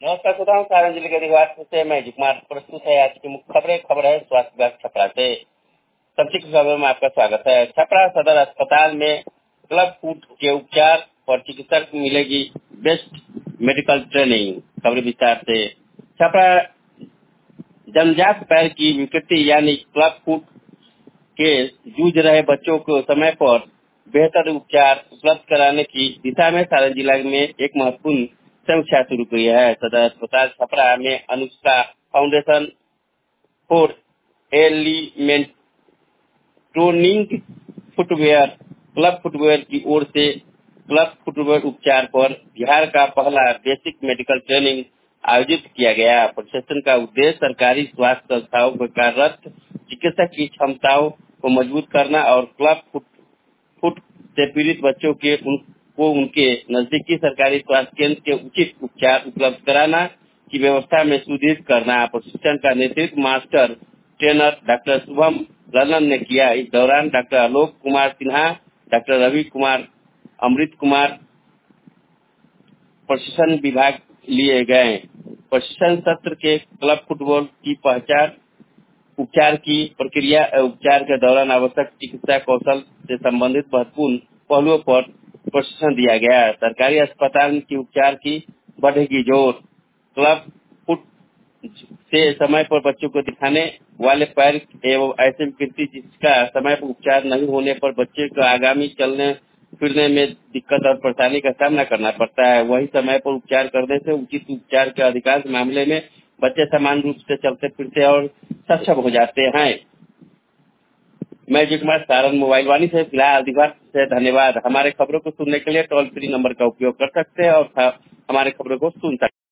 नमस्कार श्रोताओं, सारण जिले के देवास से मैं कुमार प्रस्तुत है आज की मुख्य खबर है स्वास्थ्य विभाग छपरा से। सबसे की खबर में आपका स्वागत है। छपरा सदर अस्पताल में क्लब फुट के उपचार और चिकित्सक को मिलेगी बेस्ट मेडिकल ट्रेनिंग। खबर विस्तार से। छपरा जन्मजात पैर की विकृति यानी क्लब फुट के जूझ रहे बच्चों को समय पर बेहतर उपचार उपलब्ध कराने की दिशा में सारण जिला में एक महत्वपूर्ण समीक्षा शुरू की है। सदर अस्पताल छपरा में Anushka foundation for elementronic footwear club footwear की ओर से क्लब फुटवेयर उपचार पर बिहार का पहला बेसिक मेडिकल ट्रेनिंग आयोजित किया गया। प्रशिक्षण का उद्देश्य सरकारी स्वास्थ्य संस्थाओं में कार्यरत चिकित्सक की क्षमताओं को मजबूत करना और क्लब फुट से पीड़ित बच्चों के उनको उनके नजदीकी सरकारी स्वास्थ्य केंद्र के उचित उपचार उपलब्ध कराना की व्यवस्था में सुदृढ़ करना। प्रशिक्षण का नेतृत्व master trainer doctor Shubham Lalan ने किया। इस दौरान डॉक्टर आलोक कुमार सिन्हा, डॉक्टर रवि कुमार, अमृत कुमार प्रशिक्षण विभाग लिए गए। प्रशिक्षण सत्र के क्लब फुटबॉल की पहचान, उपचार की प्रक्रिया, उपचार के दौरान आवश्यक चिकित्सा कौशल से संबंधित महत्वपूर्ण पहलुओं पर प्रशिक्षण दिया गया। सरकारी अस्पताल की उपचार की बढ़ेगी जोर। क्लब फुट से समय पर बच्चों को दिखाने वाले पैर एवं ऐसे विकृति जिसका समय पर उपचार नहीं होने पर बच्चे को आगामी चलने फिरने में दिक्कत और परेशानी का सामना करना पड़ता है। वही समय पर उपचार करने से उचित उपचार के अधिकांश मामले में बच्चे समान रूप से चलते फिरते और सक्षम हो जाते हैं। मैं कुमार सारण मोबाइल वाणी से फिलहाल दिवस से धन्यवाद। हमारे खबरों को सुनने के लिए टोल फ्री नंबर का उपयोग कर सकते हैं और हमारे खबरों को सुन सकते हैं।